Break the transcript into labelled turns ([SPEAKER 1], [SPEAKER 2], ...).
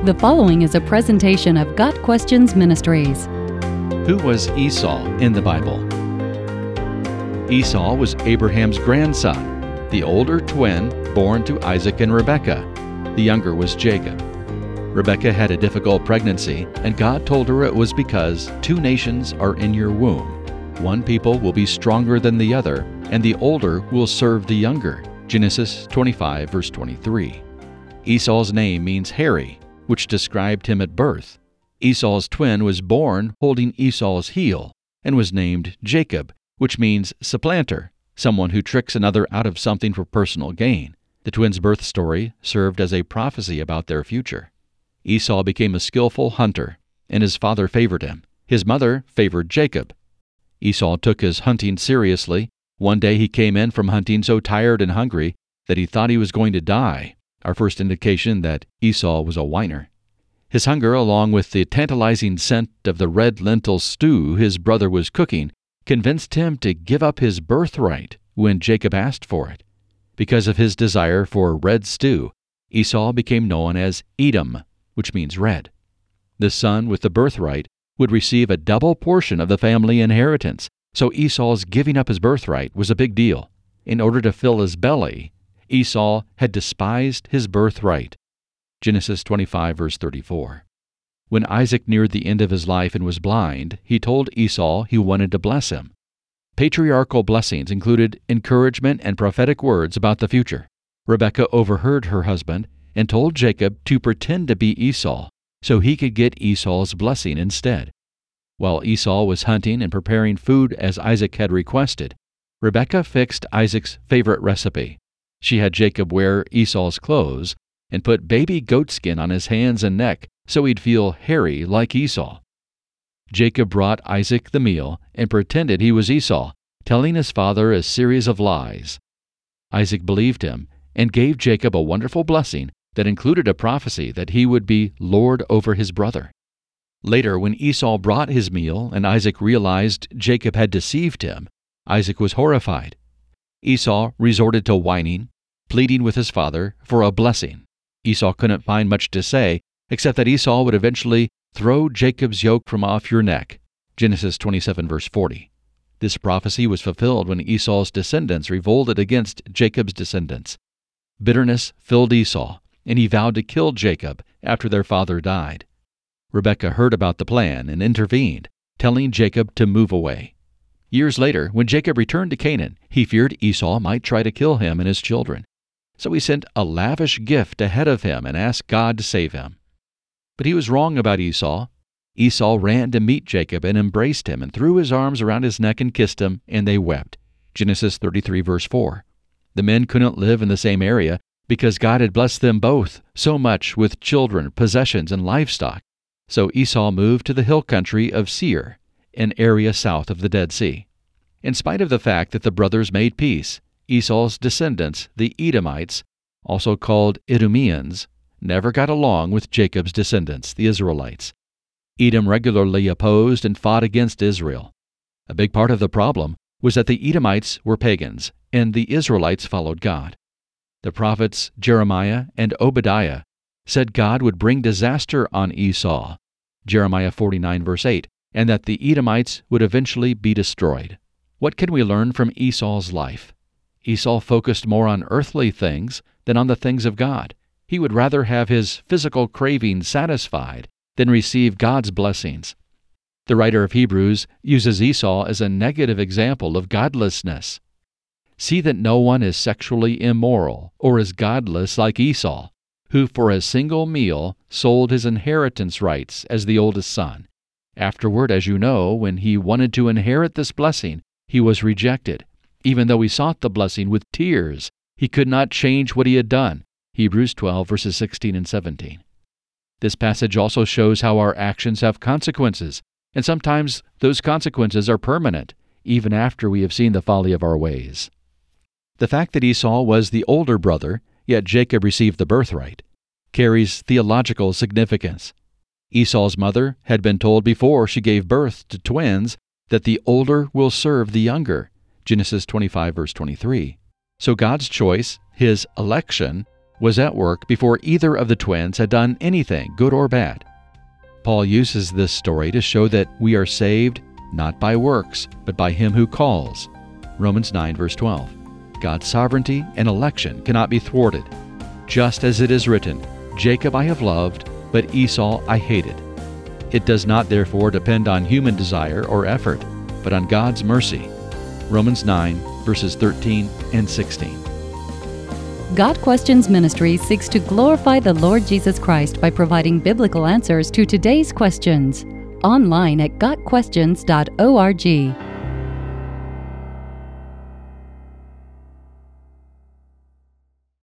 [SPEAKER 1] The following is a presentation of Got Questions Ministries.
[SPEAKER 2] Who was Esau in the Bible? Esau was Abraham's grandson, the older twin born to Isaac and Rebekah. The younger was Jacob. Rebekah had a difficult pregnancy, and God told her it was because two nations are in your womb. One people will be stronger than the other, and the older will serve the younger. Genesis 25, verse 23. Esau's name means hairy, which described him at birth. Esau's twin was born holding Esau's heel and was named Jacob, which means supplanter, someone who tricks another out of something for personal gain. The twins' birth story served as a prophecy about their future. Esau became a skillful hunter, and his father favored him. His mother favored Jacob. Esau took his hunting seriously. One day he came in from hunting so tired and hungry that he thought he was going to die, our first indication that Esau was a whiner. His hunger, along with the tantalizing scent of the red lentil stew his brother was cooking, convinced him to give up his birthright when Jacob asked for it. Because of his desire for red stew, Esau became known as Edom, which means red. The son with the birthright would receive a double portion of the family inheritance, so Esau's giving up his birthright was a big deal. In order to fill his belly, Esau had despised his birthright. Genesis 25, verse 34. When Isaac neared the end of his life and was blind, he told Esau he wanted to bless him. Patriarchal blessings included encouragement and prophetic words about the future. Rebekah overheard her husband and told Jacob to pretend to be Esau so he could get Esau's blessing instead. While Esau was hunting and preparing food as Isaac had requested, Rebekah fixed Isaac's favorite recipe. She had Jacob wear Esau's clothes and put baby goatskin on his hands and neck so he'd feel hairy like Esau. Jacob brought Isaac the meal and pretended he was Esau, telling his father a series of lies. Isaac believed him and gave Jacob a wonderful blessing that included a prophecy that he would be lord over his brother. Later, when Esau brought his meal and Isaac realized Jacob had deceived him, Isaac was horrified. Esau resorted to whining, pleading with his father for a blessing. Esau couldn't find much to say, except that Esau would eventually throw Jacob's yoke from off your neck. Genesis 27, verse 40. This prophecy was fulfilled when Esau's descendants revolted against Jacob's descendants. Bitterness filled Esau, and he vowed to kill Jacob after their father died. Rebekah heard about the plan and intervened, telling Jacob to move away. Years later, when Jacob returned to Canaan, he feared Esau might try to kill him and his children. So he sent a lavish gift ahead of him and asked God to save him. But he was wrong about Esau. Esau ran to meet Jacob and embraced him and threw his arms around his neck and kissed him, and they wept. Genesis 33, verse 4. The men couldn't live in the same area because God had blessed them both so much with children, possessions, and livestock. So Esau moved to the hill country of Seir, an area south of the Dead Sea. In spite of the fact that the brothers made peace, Esau's descendants, the Edomites, also called Idumeans, never got along with Jacob's descendants, the Israelites. Edom regularly opposed and fought against Israel. A big part of the problem was that the Edomites were pagans, and the Israelites followed God. The prophets Jeremiah and Obadiah said God would bring disaster on Esau, Jeremiah 49, verse 8, and that the Edomites would eventually be destroyed. What can we learn from Esau's life? Esau focused more on earthly things than on the things of God. He would rather have his physical cravings satisfied than receive God's blessings. The writer of Hebrews uses Esau as a negative example of godlessness. See that no one is sexually immoral or is godless like Esau, who for a single meal sold his inheritance rights as the oldest son. Afterward, as you know, when he wanted to inherit this blessing, he was rejected. Even though he sought the blessing with tears, he could not change what he had done. Hebrews 12, verses 16 and 17. This passage also shows how our actions have consequences, and sometimes those consequences are permanent, even after we have seen the folly of our ways. The fact that Esau was the older brother, yet Jacob received the birthright, carries theological significance. Esau's mother had been told before she gave birth to twins that the older will serve the younger, Genesis 25, verse 23. So God's choice, his election, was at work before either of the twins had done anything, good or bad. Paul uses this story to show that we are saved not by works, but by Him who calls. Romans 9, verse 12. God's sovereignty and election cannot be thwarted. Just as it is written, Jacob I have loved, but Esau I hated. It does not therefore depend on human desire or effort, but on God's mercy. Romans 9, verses 13 and 16.
[SPEAKER 1] God Questions Ministry seeks to glorify the Lord Jesus Christ by providing biblical answers to today's questions. Online at gotquestions.org.